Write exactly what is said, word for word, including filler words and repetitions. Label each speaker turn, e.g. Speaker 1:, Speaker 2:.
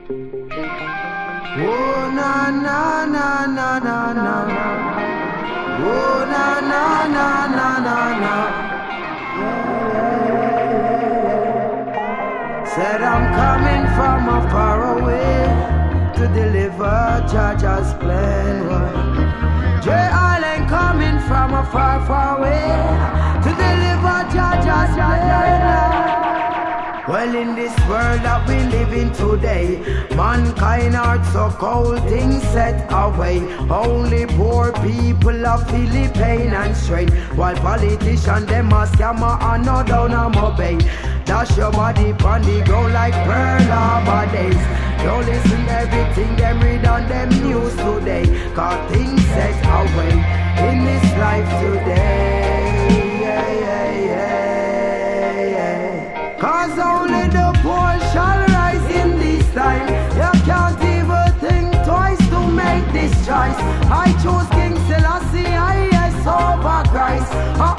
Speaker 1: Oh na na na na na na. Oh na na na na na na. Said I'm coming from a far away to deliver Jaja's plan. J Island coming from a far, far away to deliver Jaja's plan. Well, in this world that we live in today, mankind are so cold, things set away. Only poor people are feeling pain and strain, while politicians them a scammer and no down and obey. Dash your body pon the ground like Pearl Harbor days. Don't listen everything them read on them news today, cause things set away in this life today. Yeah, yeah, yeah, yeah. Cause only the poor shall rise in this time. You can't even think twice to make this choice. I choose King Selassie, I yes over Christ. I